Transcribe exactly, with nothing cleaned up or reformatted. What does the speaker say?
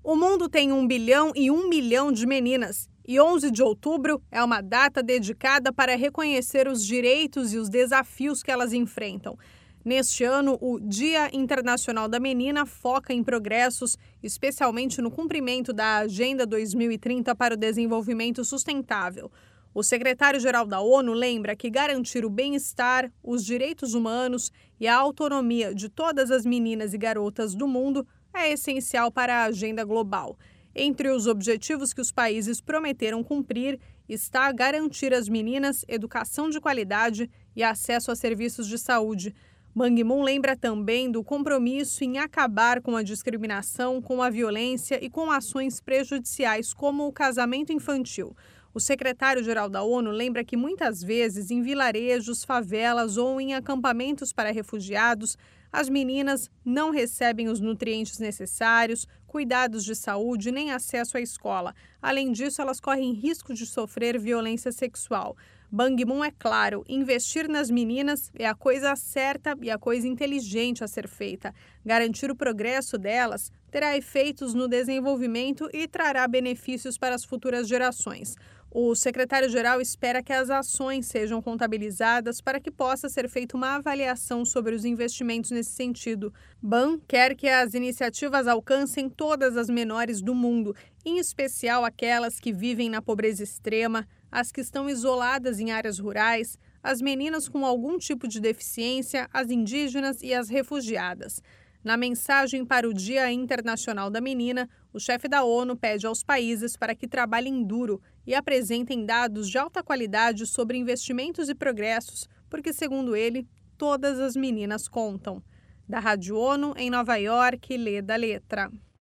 O mundo tem um bilhão e um milhão de meninas, e onze de outubro é uma data dedicada para reconhecer os direitos e os desafios que elas enfrentam. Neste ano, o Dia Internacional da Menina foca em progressos, especialmente no cumprimento da Agenda dois mil e trinta para o Desenvolvimento Sustentável. O secretário-geral da ONU lembra que garantir o bem-estar, os direitos humanos e a autonomia de todas as meninas e garotas do mundo é essencial para a agenda global. Entre os objetivos que os países prometeram cumprir está garantir às meninas educação de qualidade e acesso a serviços de saúde. Ban Ki-moon lembra também do compromisso em acabar com a discriminação, com a violência e com ações prejudiciais como o casamento infantil. O secretário-geral da ONU lembra que muitas vezes em vilarejos, favelas ou em acampamentos para refugiados, as meninas não recebem os nutrientes necessários, cuidados de saúde nem acesso à escola. Além disso, elas correm risco de sofrer violência sexual. Ban Ki-moon é claro, investir nas meninas é a coisa certa e a coisa inteligente a ser feita. Garantir o progresso delas terá efeitos no desenvolvimento e trará benefícios para as futuras gerações. O secretário-geral espera que as ações sejam contabilizadas para que possa ser feita uma avaliação sobre os investimentos nesse sentido. Ban quer que as iniciativas alcancem todas as menores do mundo, em especial aquelas que vivem na pobreza extrema, as que estão isoladas em áreas rurais, as meninas com algum tipo de deficiência, as indígenas e as refugiadas. Na mensagem para o Dia Internacional da Menina, o chefe da ONU pede aos países para que trabalhem duro e apresentem dados de alta qualidade sobre investimentos e progressos, porque, segundo ele, todas as meninas contam. Da Rádio ONU, em Nova York, Leda Letra.